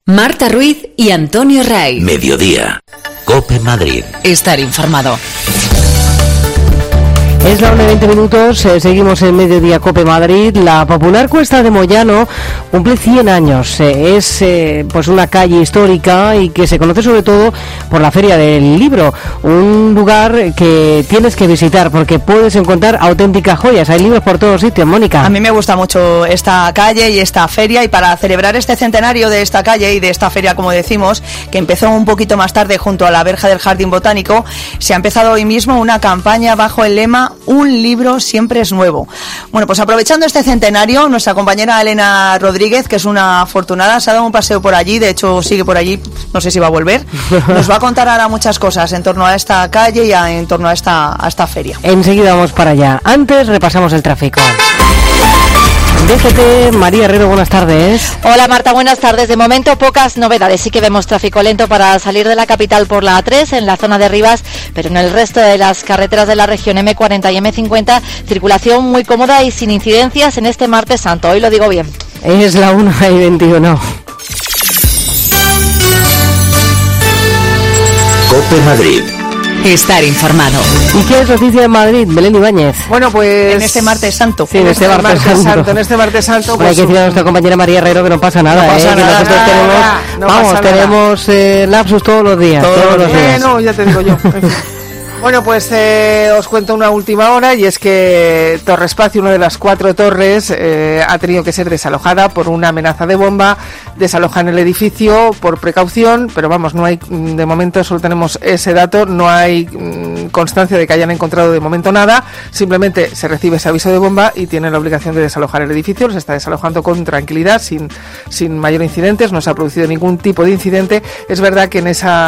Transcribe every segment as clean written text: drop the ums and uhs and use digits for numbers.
Marta Ruiz y Antonio Ray. Mediodía. COPE Madrid. Estar informado. Es la 1:20 minutos, seguimos en Mediodía COPE Madrid. La popular Cuesta de Moyano cumple 100 años. Es pues una calle histórica y que se conoce sobre todo por la Feria del Libro. Un lugar que tienes que visitar porque puedes encontrar auténticas joyas. Hay libros por todos sitios, Mónica. A mí me gusta mucho esta calle y esta feria, y para celebrar este centenario de esta calle y de esta feria, como decimos, que empezó un poquito más tarde junto a la verja del Jardín Botánico, se ha empezado hoy mismo una campaña bajo el lema "Un libro siempre es nuevo". Bueno, pues aprovechando este centenario, nuestra compañera Elena Rodríguez, que es una afortunada, se ha dado un paseo por allí, de hecho sigue por allí, no sé si va a volver. Nos va a contar ahora muchas cosas en torno a esta calle y en torno a esta feria. Enseguida vamos para allá. Antes repasamos el tráfico. DGT, María Herrero, buenas tardes. Hola Marta, buenas tardes. De momento pocas novedades. Sí que vemos tráfico lento para salir de la capital por la A3 en la zona de Rivas, pero en el resto de las carreteras de la región M40 y M50, circulación muy cómoda y sin incidencias en este martes santo. Hoy lo digo bien. Es la 1:21. COPE Madrid. Estar informado. ¿Y qué es noticia en Madrid? Belén Ibáñez. Bueno, pues en este martes santo. Sí, en este martes santo. En este martes santo. Pues hay que decir a nuestra compañera María Herrero que no pasa nada. No pasa nada, que nosotros tenemos lapsus todos los días. Todos los días. No, ya te digo yo. Bueno, pues os cuento una última hora, y es que Torre Espacio, una de las 4 torres, ha tenido que ser desalojada por una amenaza de bomba. Desalojan el edificio por precaución, pero vamos, no hay, de momento solo tenemos ese dato, no hay constancia de que hayan encontrado de momento nada, simplemente se recibe ese aviso de bomba y tienen la obligación de desalojar el edificio. Se está desalojando con tranquilidad, sin mayor incidentes, no se ha producido ningún tipo de incidente. Es verdad que en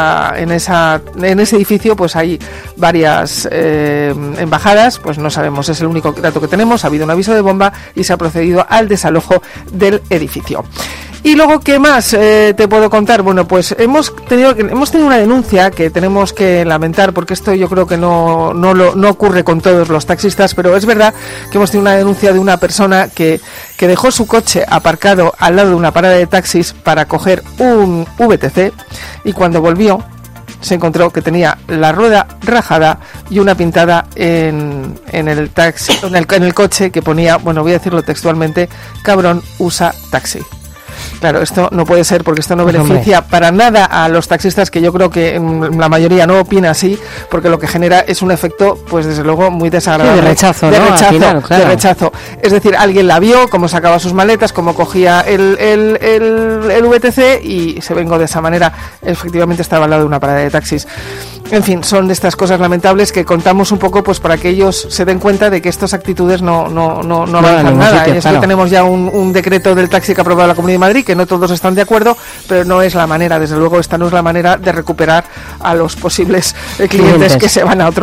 ese edificio pues hay varias embajadas, pues no sabemos, es el único dato que tenemos. Ha habido un aviso de bomba y se ha procedido al desalojo del edificio. Y luego, ¿qué más te puedo contar? Bueno, pues hemos tenido una denuncia que tenemos que lamentar, porque esto yo creo que no ocurre con todos los taxistas, pero es verdad que hemos tenido una denuncia de una persona que dejó su coche aparcado al lado de una parada de taxis para coger un VTC, y cuando volvió se encontró que tenía la rueda rajada y una pintada en el taxi, en el coche, que ponía, bueno, voy a decirlo textualmente: "Cabrón, usa taxi". Claro, esto no puede ser, porque esto no beneficia para nada a los taxistas, que yo creo que la mayoría no opina así, porque lo que genera es un efecto, pues desde luego, muy desagradable. Sí, de rechazo, de ¿no? rechazo, Al final, claro. De rechazo. Es decir, alguien la vio, cómo sacaba sus maletas, cómo cogía el VTC, y se vengó de esa manera. Efectivamente estaba al lado de una parada de taxis. En fin, son de estas cosas lamentables que contamos un poco, pues para que ellos se den cuenta de que estas actitudes no avanzan nada. Sitio, es claro. que tenemos ya un decreto del taxi que ha aprobado la Comunidad de Madrid, que no todos están de acuerdo, pero no es la manera, desde luego esta no es la manera de recuperar a los posibles clientes que se van a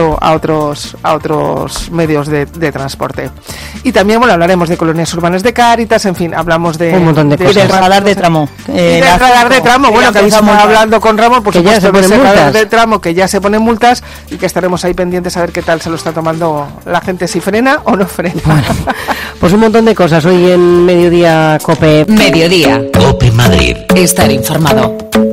otros medios de transporte. Y también, bueno, hablaremos de colonias urbanas de Cáritas, en fin, hablamos de un montón de cosas. Y del radar de tramo. Y del radar de tramo, bueno, que estamos hablando con Ramón, por supuesto, ya se ponen radar multas. de tramo, que ya se ponen multas, y que estaremos ahí pendientes a ver qué tal se lo está tomando la gente, si frena o no frena. Bueno, pues un montón de cosas hoy en Mediodía COPE. Mediodía. COPE Madrid. Estar informado.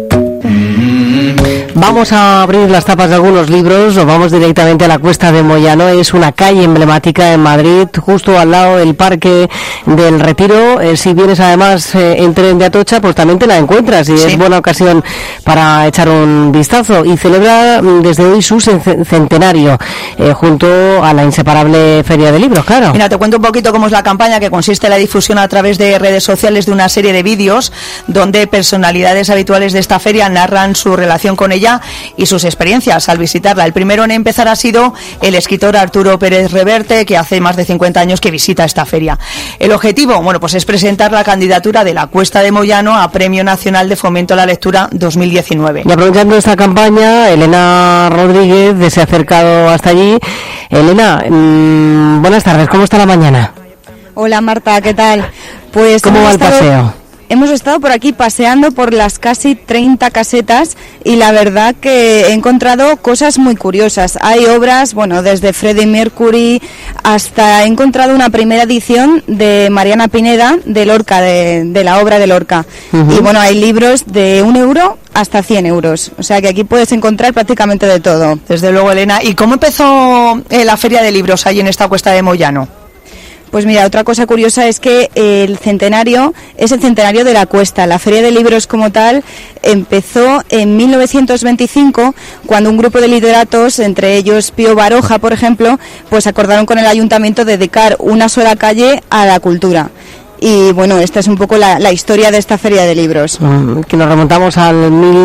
Vamos a abrir las tapas de algunos libros, o vamos directamente a la Cuesta de Moyano. Es una calle emblemática en Madrid, justo al lado del Parque del Retiro. Si vienes además en tren de Atocha, pues también te la encuentras, y sí, es buena ocasión para echar un vistazo. Y celebra desde hoy su centenario, junto a la inseparable Feria de Libros, claro. Mira, te cuento un poquito cómo es la campaña, que consiste en la difusión a través de redes sociales de una serie de vídeos donde personalidades habituales de esta feria narran su relación con ella y sus experiencias al visitarla. El primero en empezar ha sido el escritor Arturo Pérez Reverte, que hace más de 50 años que visita esta feria. El objetivo, bueno, pues es presentar la candidatura de la Cuesta de Moyano a Premio Nacional de Fomento a la Lectura 2019. Y aprovechando esta campaña, Elena Rodríguez se ha acercado hasta allí. Elena, buenas tardes, ¿cómo está la mañana? Hola Marta, ¿qué tal? Pues ¿cómo va el paseo? Hemos estado por aquí paseando por las casi 30 casetas y la verdad que he encontrado cosas muy curiosas. Hay obras, bueno, desde Freddie Mercury hasta he encontrado una primera edición de Mariana Pineda de Lorca, de la obra de Lorca. Y bueno, hay libros de 1 euro hasta 100 euros. O sea que aquí puedes encontrar prácticamente de todo. Desde luego, Elena. ¿Y cómo empezó la feria de libros ahí en esta cuesta de Moyano? Pues mira, otra cosa curiosa es que el centenario es el centenario de la cuesta. La Feria de Libros como tal empezó en 1925, cuando un grupo de literatos, entre ellos Pío Baroja, por ejemplo, pues acordaron con el ayuntamiento dedicar una sola calle a la cultura. Y bueno, esta es un poco la historia de esta Feria de Libros. Que nos remontamos al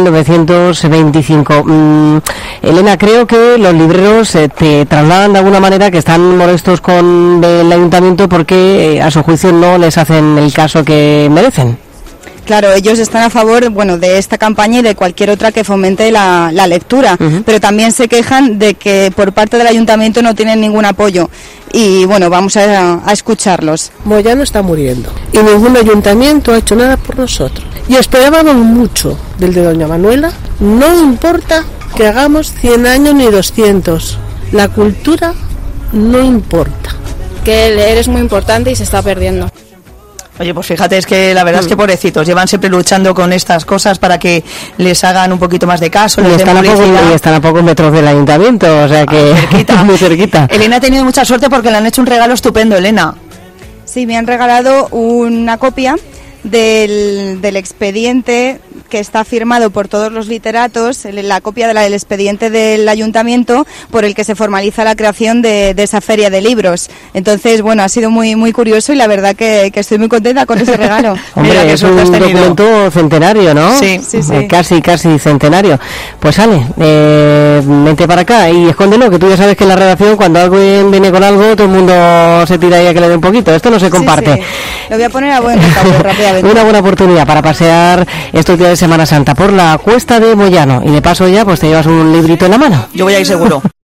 1925. Elena, creo que los libreros te trasladan de alguna manera que están molestos con el ayuntamiento porque a su juicio no les hacen el caso que merecen. Claro, ellos están a favor, bueno, de esta campaña y de cualquier otra que fomente la lectura, pero también se quejan de que por parte del ayuntamiento no tienen ningún apoyo. Y bueno, vamos a escucharlos. Moyano está muriendo y ningún ayuntamiento ha hecho nada por nosotros. Y esperábamos mucho del de doña Manuela. No importa que hagamos 100 años ni 200. La cultura no importa. Que leer es muy importante y se está perdiendo. Oye, pues fíjate, es que la verdad es que pobrecitos, llevan siempre luchando con estas cosas para que les hagan un poquito más de caso. Y están a pocos metros del ayuntamiento, o sea que muy cerquita. Elena ha tenido mucha suerte porque le han hecho un regalo estupendo, Elena. Sí, me han regalado una copia del expediente que está firmado por todos los literatos, la copia del expediente del ayuntamiento por el que se formaliza la creación de esa feria de libros. Entonces, bueno, ha sido muy muy curioso y la verdad que estoy muy contenta con ese regalo. Hombre, mira, es un documento centenario, ¿no? Sí, sí, sí. Casi centenario. Pues Ale, vente para acá y escóndelo, que tú ya sabes que en la redacción cuando alguien viene con algo, todo el mundo se tira ahí a que le dé un poquito. Esto no se comparte. Sí, sí. Lo voy a poner a buen recaudo rápidamente. Una buena oportunidad para pasear estos días de Semana Santa por la cuesta de Moyano y de paso ya pues te llevas un librito en la mano. Yo voy a ir seguro.